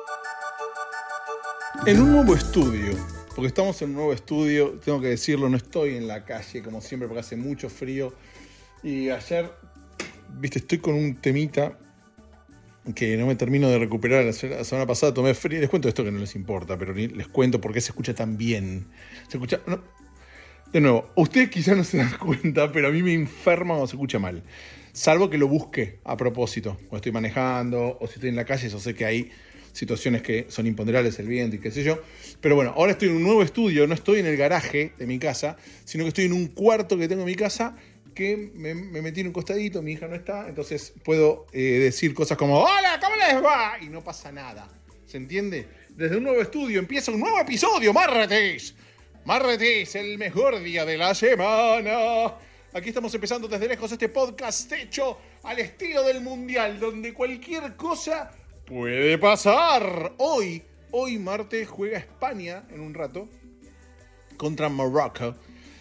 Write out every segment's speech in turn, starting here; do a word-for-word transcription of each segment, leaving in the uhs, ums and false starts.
En un nuevo estudio, porque estamos en un nuevo estudio, tengo que decirlo, no estoy en la calle como siempre porque hace mucho frío. Y ayer, viste, estoy con un temita que no me termino de recuperar. La semana pasada tomé frío. Les cuento esto que no les importa, pero les cuento por qué se escucha tan bien. Se escucha... No. De nuevo, ustedes quizás no se dan cuenta, pero a mí me enferma cuando se escucha mal. Salvo que lo busque a propósito. Cuando estoy manejando o si estoy en la calle, yo sé que hay situaciones que son imponderables, el viento y qué sé yo. Pero bueno, ahora estoy en un nuevo estudio, no estoy en el garaje de mi casa, sino que estoy en un cuarto que tengo en mi casa que me, me metí en un costadito, mi hija no está, entonces puedo eh, decir cosas como ¡hola, ¿cómo les va? Y no pasa nada, ¿se entiende? Desde un nuevo estudio empieza un nuevo episodio, martes. Martes, el mejor día de la semana. Aquí estamos empezando desde lejos este podcast hecho al estilo del mundial, donde cualquier cosa puede pasar. Hoy, hoy martes juega España en un rato contra Marruecos.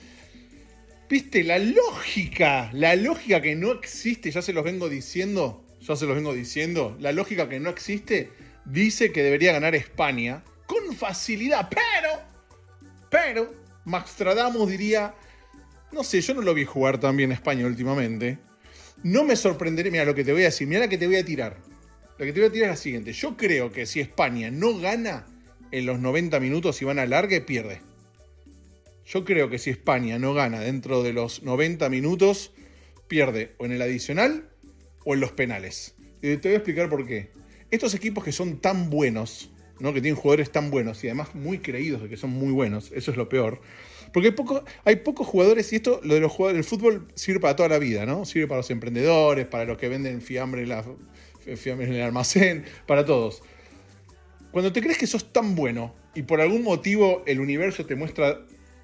¿Viste? La lógica, la lógica que no existe, ya se los vengo diciendo, ya se los vengo diciendo, la lógica que no existe dice que debería ganar España con facilidad, pero, pero, Maxtradamus diría, no sé, yo no lo vi jugar tan bien España últimamente, no me sorprendería, mira lo que te voy a decir, mira la que te voy a tirar, la que te voy a tirar es la siguiente, yo creo que si España no gana en los noventa minutos y van a largue, pierde. Yo creo que si España no gana dentro de los noventa minutos, pierde o en el adicional o en los penales. Y te voy a explicar por qué. Estos equipos que son tan buenos, ¿no? Que tienen jugadores tan buenos y además muy creídos de que son muy buenos, eso es lo peor. Porque hay, poco, hay pocos jugadores, y esto, lo de los jugadores, el fútbol sirve para toda la vida, ¿no? Sirve para los emprendedores, para los que venden fiambre en, la, fiambre en el almacén, para todos. Cuando te crees que sos tan bueno y por algún motivo el universo te muestra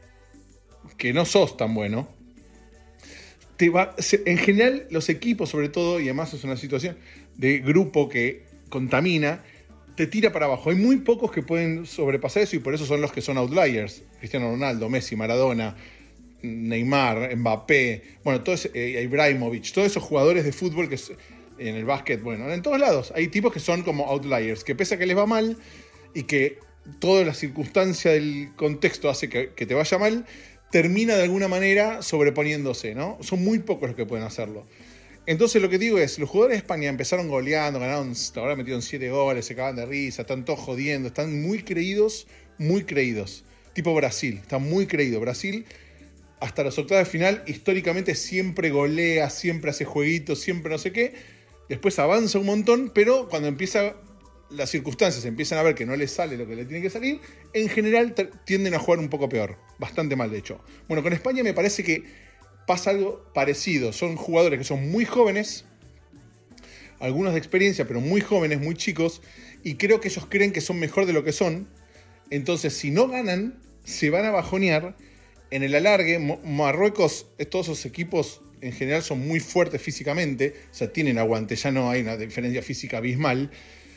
que no sos tan bueno, te va, en general los equipos sobre todo, y además es una situación de grupo que contamina, te tira para abajo. Hay muy pocos que pueden sobrepasar eso y por eso son los que son outliers. Cristiano Ronaldo, Messi, Maradona, Neymar, Mbappé, bueno, todo ese, eh, Ibrahimovic, todos esos jugadores de fútbol que en el básquet, bueno, en todos lados hay tipos que son como outliers, que pese a que les va mal y que toda la circunstancia del contexto hace que, que te vaya mal, termina de alguna manera sobreponiéndose, ¿no? Son muy pocos los que pueden hacerlo. Entonces lo que digo es, los jugadores de España empezaron goleando, ganaron, ahora metieron siete goles, se cagan de risa, están todos jodiendo, están muy creídos, muy creídos. Tipo Brasil, está muy creído. Brasil, hasta los octavos de final, históricamente siempre golea, siempre hace jueguitos, siempre no sé qué. Después avanza un montón, pero cuando empieza las circunstancias, empiezan a ver que no les sale lo que le tiene que salir, en general t- tienden a jugar un poco peor. Bastante mal, de hecho. Bueno, con España me parece que pasa algo parecido. Son jugadores que son muy jóvenes, algunos de experiencia, pero muy jóvenes, muy chicos, y creo que ellos creen que son mejor de lo que son. Entonces, si no ganan, se van a bajonear. En el alargue, Mo- Marruecos, todos esos equipos en general son muy fuertes físicamente, o sea, tienen aguante, ya no hay una diferencia física abismal.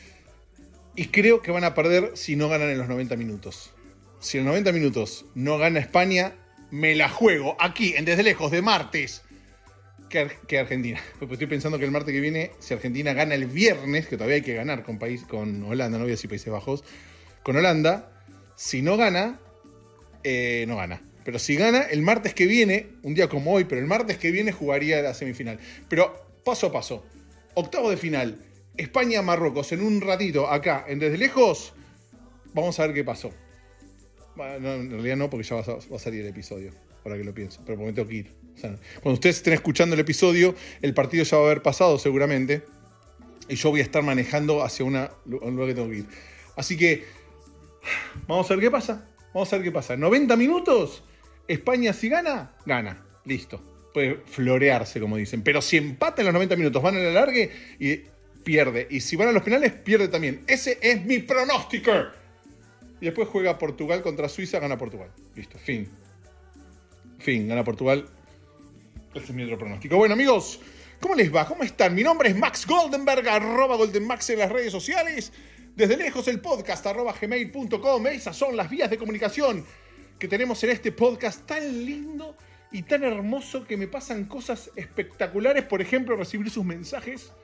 Y creo que van a perder si no ganan en los noventa minutos. Si en los noventa minutos no gana España, me la juego aquí, en Desde Lejos, de martes, que, Ar- que Argentina. Porque estoy pensando que el martes que viene, si Argentina gana el viernes, que todavía hay que ganar con, país, con Holanda, no voy a decir Países Bajos, con Holanda, si no gana, eh, no gana. Pero si gana, el martes que viene, un día como hoy, pero el martes que viene jugaría la semifinal. Pero paso a paso, octavo de final, España-Marruecos, en un ratito, acá, en Desde Lejos, vamos a ver qué pasó. Bueno, no, en realidad no, porque ya va a, va a salir el episodio, ahora que lo pienso, pero porque me tengo que ir. O sea, cuando ustedes estén escuchando el episodio, el partido ya va a haber pasado seguramente, y yo voy a estar manejando hacia una, un lugar que tengo que ir. Así que, vamos a ver qué pasa, vamos a ver qué pasa. noventa minutos, España si gana, gana, listo. Puede florearse, como dicen, pero si empata en los noventa minutos, van a la largue y pierde. Y si van a los penales, pierde también. Ese es mi pronóstico. Y después juega Portugal contra Suiza, gana Portugal. Listo, fin. Fin, gana Portugal. Ese es mi otro pronóstico. Bueno, amigos, ¿cómo les va? ¿Cómo están? Mi nombre es Max Goldenberg, arroba GoldenMax en las redes sociales. Desde lejos el podcast, arroba gmail punto com. Esas son las vías de comunicación que tenemos en este podcast tan lindo y tan hermoso que me pasan cosas espectaculares. Por ejemplo, recibir sus mensajes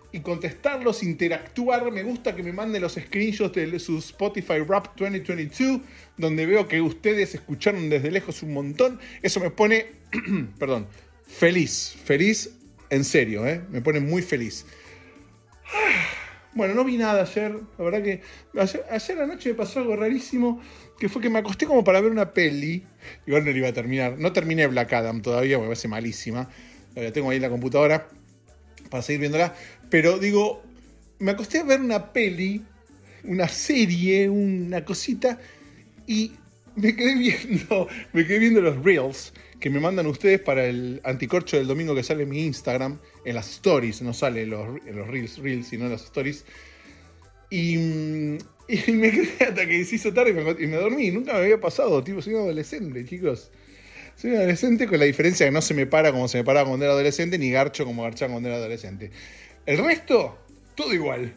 y contestarlos, interactuar. Me gusta que me manden los screenshots de su Spotify Rap dos mil veintidós, donde veo que ustedes escucharon desde lejos un montón. Eso me pone, perdón, feliz, feliz en serio, ¿eh? Me pone muy feliz. Bueno, no vi nada ayer, la verdad que ayer, ayer anoche me pasó algo rarísimo, que fue que me acosté como para ver una peli, igual no la iba a terminar, no terminé Black Adam todavía, porque me parece malísima, la tengo ahí en la computadora para seguir viéndola, pero digo, me acosté a ver una peli, una serie, una cosita, y me quedé viendo, me quedé viendo los reels que me mandan ustedes para el anticorcho del domingo que sale en mi Instagram, en las stories, no sale en los, en los reels, reels, sino en las stories. Y, y me quedé hasta que se hizo tarde y me, y me dormí. Nunca me había pasado, tipo, soy un adolescente, chicos. Soy un adolescente con la diferencia que no se me para como se me paraba cuando era adolescente, ni garcho como garchaba cuando era adolescente. El resto, todo igual.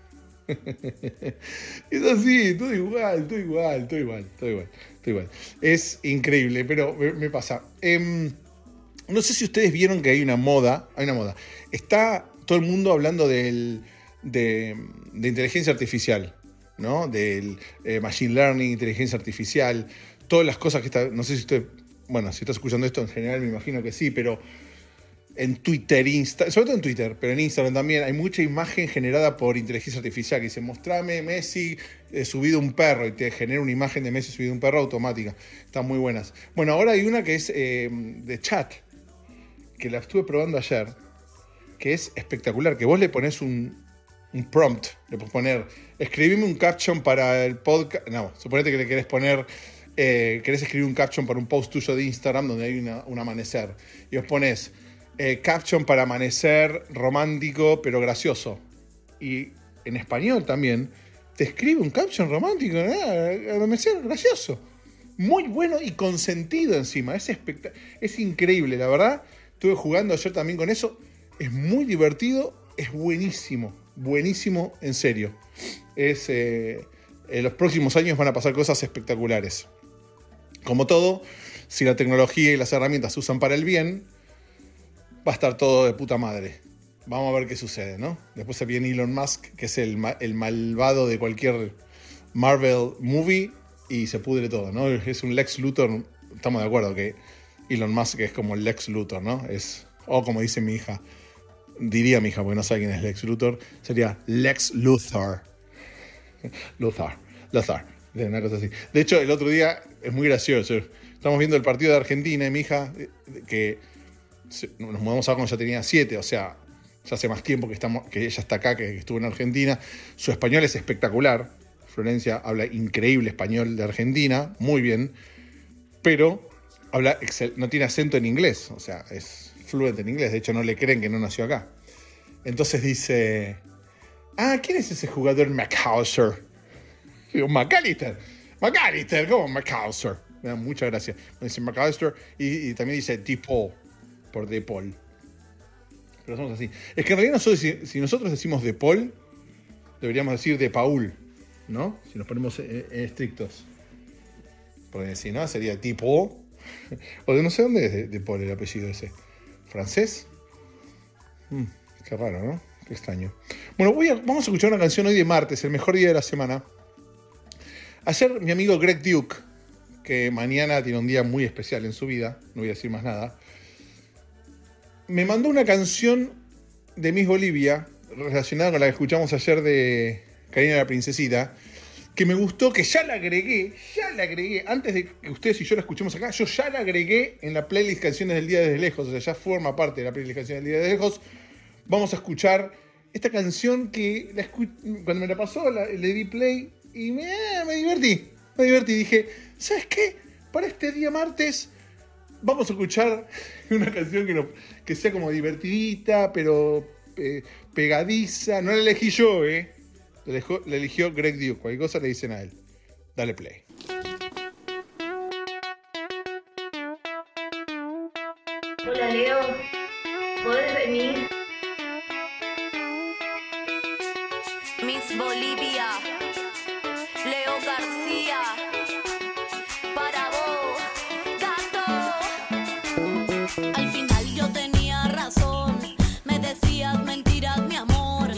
Es así, todo igual, todo igual, todo igual, todo igual, todo igual. Es increíble, pero me, me pasa. Eh, no sé si ustedes vieron que hay una moda, hay una moda. Está todo el mundo hablando del, de, de inteligencia artificial, ¿no? Del eh, machine learning, inteligencia artificial, todas las cosas que está. No sé si usted, bueno, si estás escuchando esto en general, me imagino que sí, pero en Twitter, Insta, sobre todo en Twitter, pero en Instagram también hay mucha imagen generada por inteligencia artificial que dice, mostrame Messi eh, subido un perro, y te genera una imagen de Messi subido un perro automática. Están muy buenas. Bueno, ahora hay una que es eh, de chat, que la estuve probando ayer, que es espectacular, que vos le pones un, un prompt, le podés poner, escribime un caption para el podcast, no, suponete que le querés poner, eh, querés escribir un caption para un post tuyo de Instagram donde hay una, un amanecer, y vos pones Eh, caption para amanecer romántico pero gracioso, y en español también te escribe un caption romántico, ¿eh? Amanecer gracioso, muy bueno y con sentido encima. Es, espect- es increíble, la verdad. Estuve jugando ayer también con eso, es muy divertido, es buenísimo, buenísimo en serio. Es, eh, en los próximos años van a pasar cosas espectaculares. Como todo, si la tecnología y las herramientas se usan para el bien, va a estar todo de puta madre. Vamos a ver qué sucede, ¿no? Después se viene Elon Musk, que es el, ma- el malvado de cualquier Marvel movie, y se pudre todo, ¿no? Es un Lex Luthor. Estamos de acuerdo que Elon Musk es como el Lex Luthor, ¿no? Es, o como dice mi hija, diría mi hija, porque no sabe quién es Lex Luthor, sería Lex Luthor. Luthor, Luthor, una cosa así. De hecho, el otro día es muy gracioso. Estamos viendo el partido de Argentina y mi hija, que nos mudamos a cuando ya tenía siete, o sea, ya hace más tiempo que, estamos, que ella está acá, que estuvo en Argentina. Su español es espectacular. Florencia habla increíble español de Argentina, muy bien, pero habla excel, no tiene acento en inglés, o sea, es fluente en inglés. De hecho, no le creen que no nació acá. Entonces dice, ah, ¿quién es ese jugador McAllister? Digo, McAllister. McAllister, ¿cómo McAllister? Me da mucha gracia. Me dice McAllister y, y también dice DePaul, por DePaul. Pero somos así. Es que en realidad nosotros, si, si nosotros decimos DePaul, deberíamos decir de Paul, ¿no? Si nos ponemos eh, eh, estrictos. Porque si no, sería tipo. O de no sé dónde es de, de Paul el apellido ese. ¿Francés? Mm, qué raro, ¿no? Qué extraño. Bueno, voy a, vamos a escuchar una canción hoy de martes, el mejor día de la semana. Ayer mi amigo Greg Duke, que mañana tiene un día muy especial en su vida, no voy a decir más nada, me mandó una canción de Miss Bolivia relacionada con la que escuchamos ayer de Karina la Princesita, que me gustó, que ya la agregué, ya la agregué, antes de que ustedes y yo la escuchemos acá, yo ya la agregué en la playlist Canciones del Día desde Lejos, o sea, ya forma parte de la playlist Canciones del Día desde Lejos. Vamos a escuchar esta canción que la escu- cuando me la pasó la, le di play y me, eh, me divertí, me divertí, dije, ¿sabes qué? Para este día martes vamos a escuchar una canción que, no, que sea como divertidita, pero eh, pegadiza. No la elegí yo, ¿eh? La, dejó, la eligió Greg Duke. Cualquier cosa le dicen a él. Dale play. Hola, Leo. ¿Podés venir? Miss Bolivia, Leo García, para vos, gato. Al final yo tenía razón, me decías mentiras, mi amor.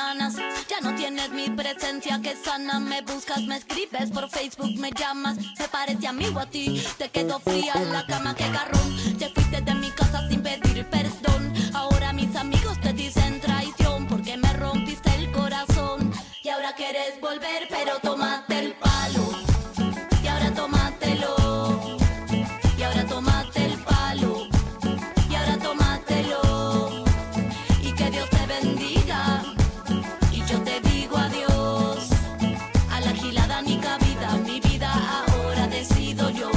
ganas. Ya no tienes mi presencia que sana. Me buscas, me escribes, por Facebook me llamas. Me parece amigo a ti, te quedo fría en la cama, que garrón. Te fuiste de mi casa sin pedir perdón. Ahora mis amigos te dicen traición, porque me rompiste el corazón. Y ahora quieres volver, pero tómate el palo. Y ahora tómatelo. Y ahora tómate el palo. Y ahora tómatelo. Y que Dios te bendiga. Y yo te digo adiós. A la gilada ni cabida. Mi vida ahora decido yo.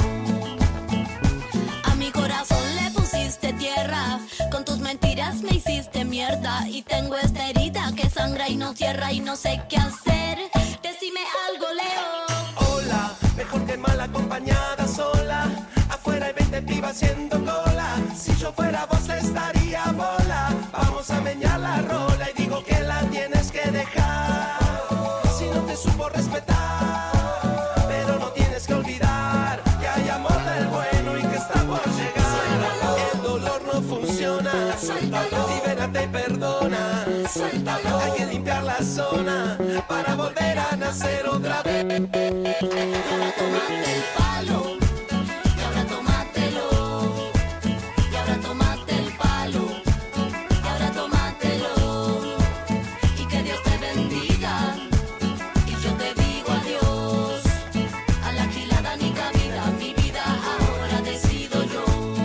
A mi corazón le pusiste tierra. Con tus mentiras me hiciste mierda. Y tengo esta herida que sangra y no cierra. Y no sé qué hacer. Decime algo, Leo. Hola, mejor que mal acompañada sola. Afuera hay veinte pibas haciendo cola. Si yo fuera vos estaría bola. Vamos a meñar la rola y digo que la tienes que dejar. Si no te supo respetar, pero no tienes que olvidar que hay amor del bueno y que está por llegar. El dolor no funciona. Libérate y perdona. Hay que limpiar la zona para volver a nacer otra vez. Y ahora tómate el palo. Y ahora tómatelo. Y ahora tómate el palo. Y ahora tómatelo. Y que Dios te bendiga. Y yo te digo adiós. A la gilada ni cabida. Mi vida ahora decido yo.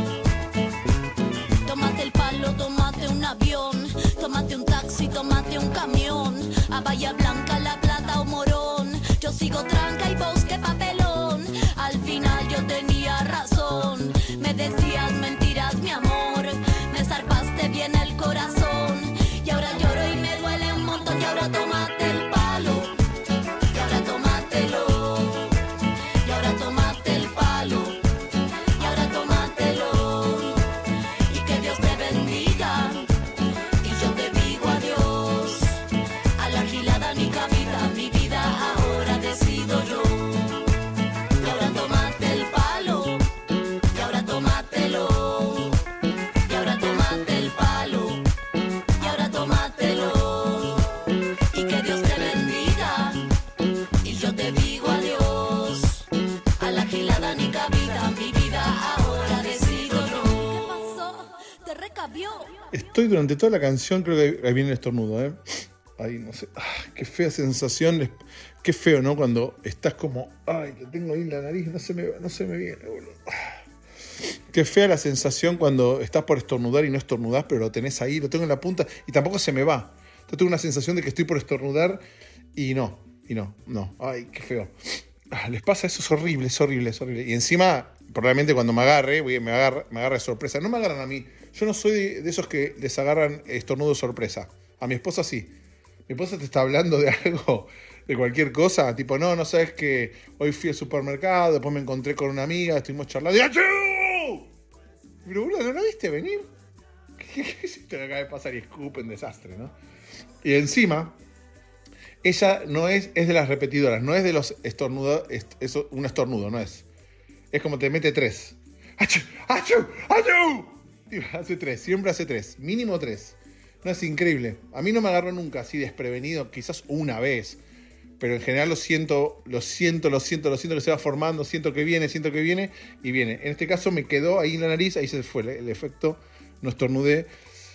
Tómate el palo, tómate un avión. Tómate un taxi, tómate un camión. A Bahía Blanca, La Plata o Morón. Yo sigo tranca y vos qué papelón. Al final yo tenía razón. Me decías mentiras, mi amor. Me zarpaste bien el corazón. Y ahora lloro y me duele un montón. Y ahora tómate el palo. Y ahora tómatelo. Y ahora tómate el palo. Y ahora tómatelo. Y que Dios te bendiga. Y yo te digo adiós. A la gilada ni cabida. Mi vida ahora decido yo. Y ahora tómate el palo. Y ahora tómatelo. Y ahora tómate el palo. Y ahora tómatelo. Y que Dios te bendiga. Y yo te digo adiós. A la gilada ni cabida. Mi vida ahora decido yo. ¿Qué pasó? Te recabió. Estoy durante toda la canción, creo que ahí viene el estornudo, ¿eh? Ahí, no sé. Ah, qué fea sensación. Qué feo, ¿no? Cuando estás como, ay, lo tengo ahí en la nariz, no se me, no se me viene, boludo. Ah. Qué fea la sensación cuando estás por estornudar y no estornudás, pero lo tenés ahí, lo tengo en la punta y tampoco se me va. Yo tengo una sensación de que estoy por estornudar y no, y no, no. Ay, qué feo. Ah, les pasa eso, es horrible, es horrible, es horrible. Y encima, probablemente cuando me agarre, me agarre, me agarre sorpresa. No me agarran a mí. Yo no soy de, de esos que les agarran estornudo sorpresa. A mi esposa sí. Mi esposa te está hablando de algo, de cualquier cosa. Tipo, no, no sabes que hoy fui al supermercado, después me encontré con una amiga, estuvimos charlando. ¡Y ¡achú! Pero, boludo, ¿no la viste venir? ¿Qué, qué, qué es esto que acaba de pasar? Y escupen, desastre, ¿no? Y encima, ella no es, es de las repetidoras, no es de los estornudos, es, es un estornudo, no es. Es como te mete tres. ¡Achú! ¡Achú! ¡Achú! Y hace tres, siempre hace tres, mínimo tres. No, es increíble. A mí no me agarró nunca así desprevenido, quizás una vez. Pero en general lo siento, lo siento, lo siento, lo siento que se va formando, siento que viene, siento que viene y viene. En este caso me quedó ahí en la nariz, ahí se fue el, el efecto, no estornudé.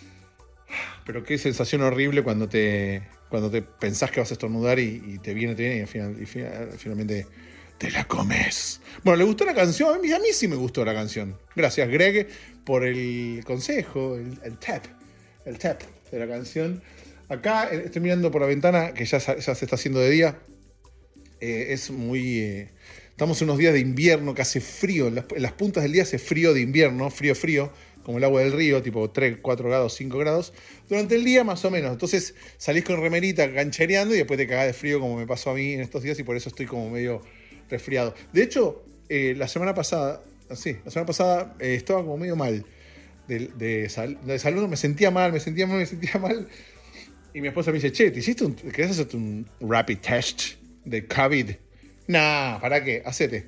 Pero qué sensación horrible cuando te, cuando te pensás que vas a estornudar y, y te viene, te viene y, al final, y final, finalmente te la comes. Bueno, ¿le gustó la canción? A mí, a mí sí me gustó la canción. Gracias, Greg, por el consejo, el, el tap, el tap de la canción. Acá estoy mirando por la ventana, que ya, ya se está haciendo de día. Eh, es muy... Eh, estamos en unos días de invierno, que hace frío. En las, en las puntas del día hace frío de invierno, frío, frío, como el agua del río, tipo tres, cuatro grados, cinco grados. Durante el día más o menos. Entonces salís con remerita, ganchereando y después te cagás de frío, como me pasó a mí en estos días, y por eso estoy como medio resfriado. De hecho, eh, la semana pasada, sí, la semana pasada eh, estaba como medio mal. De, de, sal, de salud, me sentía mal, me sentía mal, me sentía mal. Y mi esposa me dice, che, ¿te hiciste un, ¿querés hacerte un rapid test de COVID? Nah, ¿para qué? Hacete.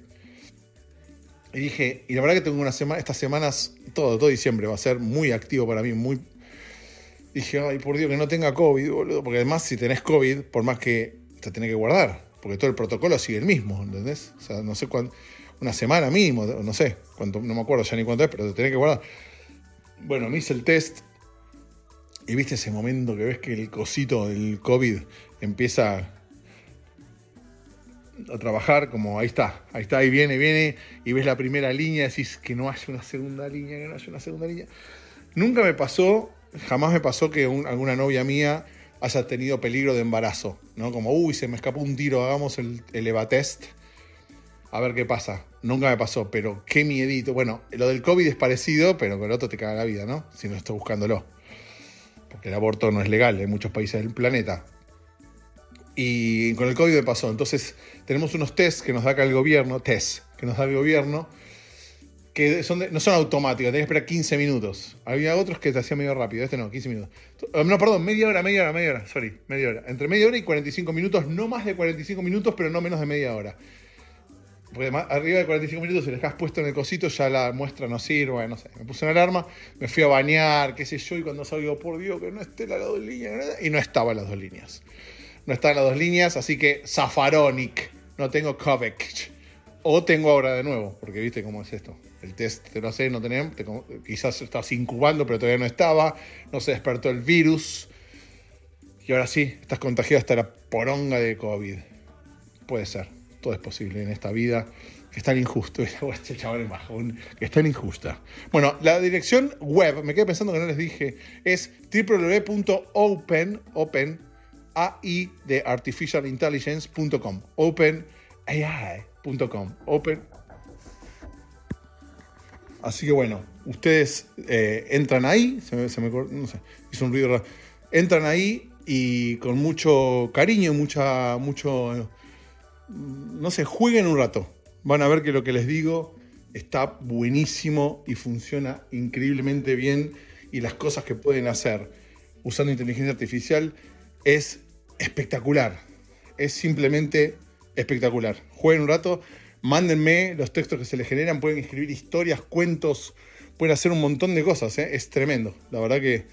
Y dije, y la verdad que tengo una semana, estas semanas, todo, todo diciembre va a ser muy activo para mí, muy, Dije, ay, por Dios, que no tenga COVID, boludo. Porque además, si tenés COVID, por más que te tenés que guardar, porque todo el protocolo sigue el mismo, ¿entendés? O sea, no sé cuánto, una semana mínimo, no sé, cuánto, no me acuerdo ya ni cuánto es, pero te tenés que guardar. Bueno, me hice el test y viste ese momento que ves que el cosito del COVID empieza a trabajar, como ahí está, ahí está, ahí viene, viene, y ves la primera línea, decís que no haya una segunda línea, que no haya una segunda línea. Nunca me pasó, jamás me pasó que un, alguna novia mía haya tenido peligro de embarazo, ¿no? Como, uy, se me escapó un tiro, hagamos el, el EVA-test, a ver qué pasa. Nunca me pasó, pero qué miedito. Bueno, lo del COVID es parecido, pero con el otro te caga la vida, ¿no? Si no estás buscándolo. Porque el aborto no es legal en muchos países del planeta. Y con el COVID me pasó. Entonces, tenemos unos tests que nos da acá el gobierno, tests que nos da el gobierno, que son de, no son automáticos, tenés que esperar quince minutos. Había otros que te hacían medio rápido, este no, quince minutos. No, perdón, media hora, media hora, media hora, sorry, media hora. Entre media hora y cuarenta y cinco minutos, no más de cuarenta y cinco minutos, pero no menos de media hora. Porque arriba de cuarenta y cinco minutos, si le dejas puesto en el cosito, ya la muestra no sirve, bueno, no sé. Me puse una alarma, me fui a bañar, qué sé yo, y cuando salgo, por Dios, que no esté las dos líneas, y no estaba las dos líneas. No estaban las dos líneas, así que Zafaronic, no tengo COVID. O tengo ahora de nuevo, porque viste cómo es esto. El test te lo hace, no tenemos, te, quizás estás incubando, pero todavía no estaba, no se despertó el virus. Y ahora sí, estás contagiado hasta la poronga de COVID. Puede ser, todo es posible en esta vida, que es tan injusto. Este chaval es bajón, que es tan injusta. Bueno, la dirección web, me quedé pensando que no les dije, es doble u doble u doble u punto open, open, A I de artificial intelligence punto com. open A I punto com. Open. Así que bueno, ustedes eh, entran ahí, se me, se me no sé, hizo un ruido raro. Entran ahí y con mucho cariño, mucha, mucho, no sé, jueguen un rato. Van a ver que lo que les digo está buenísimo y funciona increíblemente bien, y las cosas que pueden hacer usando inteligencia artificial es espectacular. Es simplemente espectacular. Jueguen un rato. Mándenme los textos que se les generan, pueden escribir historias, cuentos, pueden hacer un montón de cosas, ¿eh? Es tremendo. La verdad que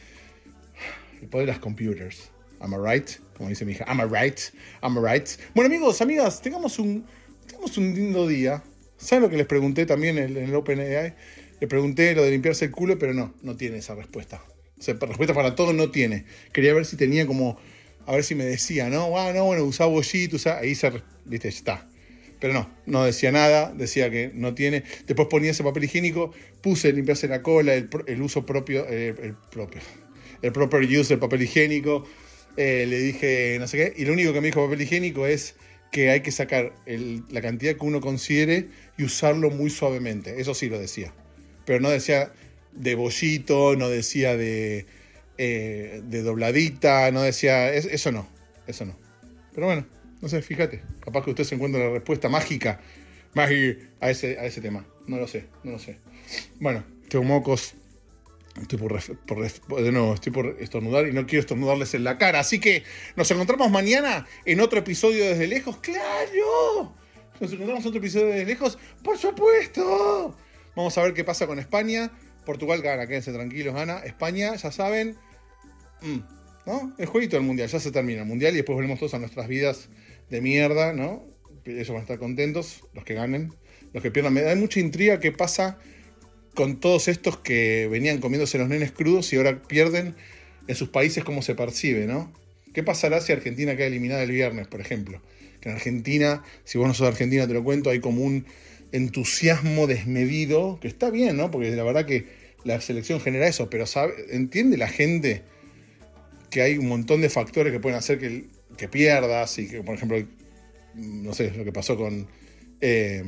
el poder de las computers. Am I right? Como dice mi hija. Am I right? Am I right? Bueno, amigos, amigas, tengamos un, tengamos un lindo día. ¿Saben lo que les pregunté también en el, en el OpenAI? Le pregunté lo de limpiarse el culo, pero no, no tiene esa respuesta. O sea, respuesta para todo no tiene. Quería ver si tenía como, a ver si me decía, ¿no? Ah, no, bueno, usá bollito, usá, ahí se, viste, ya está. Pero no, no decía nada, decía que no tiene. Después ponía ese papel higiénico, puse limpiarse la cola, el, el uso propio, eh, el propio, el proper use del papel higiénico. Eh, le dije no sé qué, y lo único que me dijo papel higiénico es que hay que sacar el, la cantidad que uno considere y usarlo muy suavemente. Eso sí lo decía. Pero no decía de bollito, no decía de, eh, de dobladita, no decía... Es, eso no, eso no. Pero bueno. No sé, fíjate, capaz que usted se encuentra la respuesta mágica, mágica a ese, a ese tema. No lo sé, no lo sé. Bueno, tengo mocos, estoy por, por, de nuevo, estoy por estornudar y no quiero estornudarles en la cara. Así que nos encontramos mañana en otro episodio desde lejos. ¡Claro! Nos encontramos en otro episodio desde lejos, ¡por supuesto! Vamos a ver qué pasa con España. Portugal gana, quédense tranquilos, gana. España, ya saben... Mmm. ¿No? El jueguito del mundial, ya se termina el mundial y después volvemos todos a nuestras vidas de mierda, ¿no? Ellos van a estar contentos, los que ganen, los que pierdan. Me da mucha intriga qué pasa con todos estos que venían comiéndose los nenes crudos y ahora pierden en sus países, cómo se percibe, ¿no? ¿Qué pasará si Argentina queda eliminada el viernes, por ejemplo? Que en Argentina, si vos no sos de Argentina, te lo cuento, hay como un entusiasmo desmedido, que está bien, ¿no? Porque la verdad que la selección genera eso, pero ¿sabe? ¿Entiende la gente que hay un montón de factores que pueden hacer que, que pierdas? Y que, por ejemplo, no sé, lo que pasó con eh,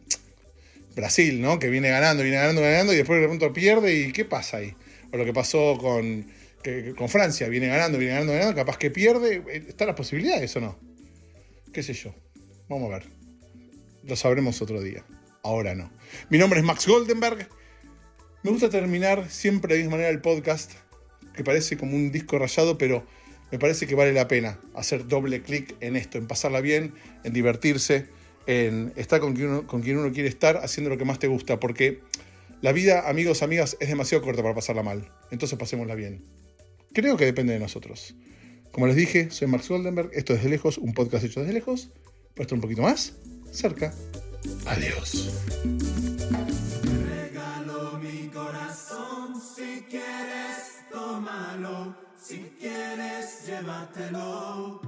Brasil, ¿no? Que viene ganando, viene ganando, ganando y después de pronto pierde, ¿y qué pasa ahí? O lo que pasó con, que, con Francia, viene ganando, viene ganando, ganando, capaz que pierde. ¿Están las posibilidades o no? ¿Qué sé yo? Vamos a ver. Lo sabremos otro día. Ahora no. Mi nombre es Max Goldenberg. Me gusta terminar siempre de la misma manera el podcast, que parece como un disco rayado, pero me parece que vale la pena hacer doble clic en esto, en pasarla bien, en divertirse, en estar con quien, uno, con quien uno quiere estar, haciendo lo que más te gusta, porque la vida, amigos, amigas, es demasiado corta para pasarla mal. Entonces pasémosla bien. Creo que depende de nosotros. Como les dije, soy Max Goldenberg, esto es Desde Lejos, un podcast hecho desde lejos, pero esto un poquito más cerca. Adiós. Regalo mi corazón, si quieres tómalo, si quieres llévatelo.